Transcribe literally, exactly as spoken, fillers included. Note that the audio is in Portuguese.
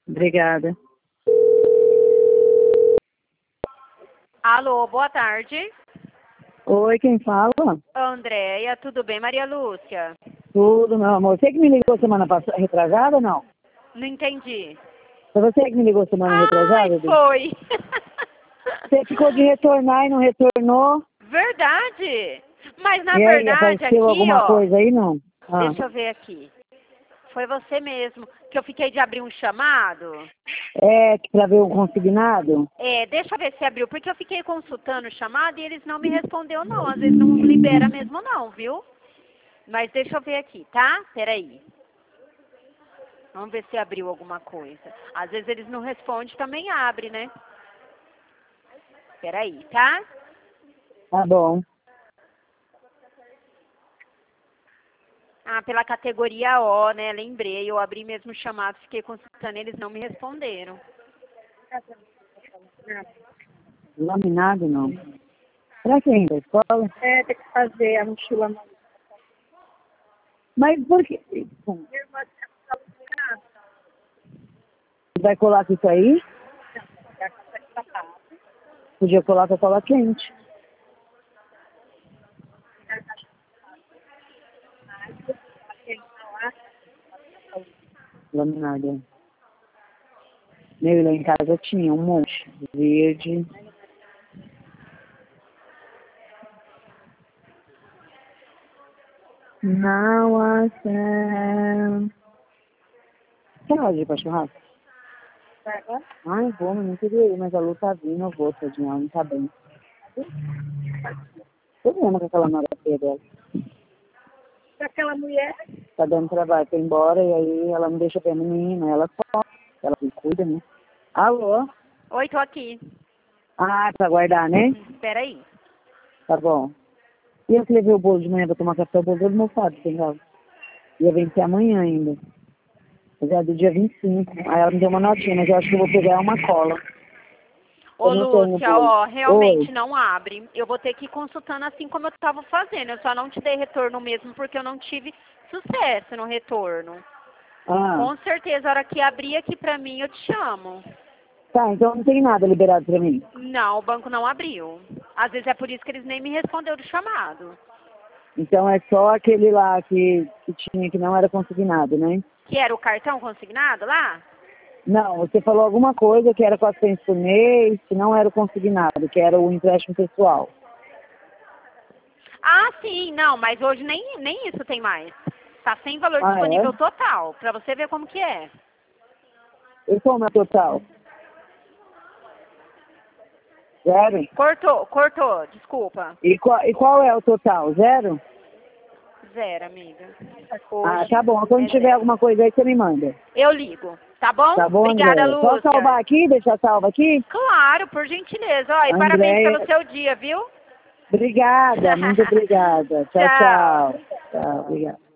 Obrigada. Alô, boa tarde. Oi, quem fala? Andréia, tudo bem? Maria Lúcia? Tudo, meu amor. Você que me ligou semana passada, retrasada ou não? Não entendi. Foi você que me ligou semana Ai, retrasada? Bi? foi. Você ficou de retornar e não retornou? Verdade. Mas na E aí, verdade apareceu aqui, alguma ó, coisa aí, não? Ah. deixa eu ver aqui. Foi você mesmo que eu fiquei de abrir um chamado? É, que pra ver o consignado? É, deixa eu ver se abriu, porque eu fiquei consultando o chamado e eles não me respondeu não. Às vezes não libera mesmo não, viu? Mas deixa eu ver aqui, tá? Peraí. Vamos ver se abriu alguma coisa. Às vezes eles não respondem, também abre, né? Peraí, tá? Tá bom. Ah, pela categoria O, né? Lembrei, eu abri mesmo o chamado, fiquei consultando, eles não me responderam. Laminado, não. Será que ainda é escola? É, tem que fazer a mochila. Mas por que... Vai colar com isso aí? Podia colar com a cola quente. Laminado. Meu, lá em casa tinha um monte. Verde. Não, assim... Você não gosta de ir pra churrasco? Ai, vou, mas não queria ir, mas a Lu tá vindo, eu vou, tadinha, ela não tá bem. Eu lembro com aquela nora feia dela. Aquela mulher, Tá dando trabalho pra ir embora, e aí ela não deixa pra menina, ela só, ela se cuida, né? Alô? Oi, tô aqui. Ah, pra guardar, né? Peraí. Tá bom. E eu que levei o bolo de manhã pra tomar café, o bolo todo mofado, entendeu? Ia vencer amanhã ainda. Mas é do dia vinte e cinco. Aí ela me deu uma notinha, mas eu acho que eu vou pegar uma cola. Ô, Eu não tenho Lúcia, bolo. ó, realmente Oi. não abre. Eu vou ter que ir consultando assim como eu tava fazendo. Eu só não te dei retorno mesmo porque eu não tive sucesso no retorno. Ah, Com certeza, a hora que abrir aqui pra mim, eu te chamo. tá, então não tem nada liberado pra mim. Não, o banco não abriu. Às vezes é por isso que eles nem me responderam do chamado. Então é só aquele lá que, que tinha que não era consignado, né? Que era o cartão consignado lá? Não, você falou alguma coisa que era quatrocentos por mês, que não era o consignado, que era o empréstimo pessoal. Ah, sim, não, mas hoje nem, nem isso tem mais. Tá sem valor Ah, disponível é? total, pra você ver como que é. E como é total? Zero? Cortou, cortou, desculpa. E qual, e qual é o total? Zero? Zero, amiga. Ah, Hoje tá bom. Quando é tiver zero. alguma coisa aí, você me manda. Eu ligo, tá bom? Tá bom, Obrigada, Andréia? Posso salvar Lúcia. aqui? Deixar salva aqui? Claro, por gentileza. Ó, e parabéns Andréia, pelo seu dia, viu? obrigada. Muito obrigada. Tchau, Tchau. tchau. Tchau, obrigada.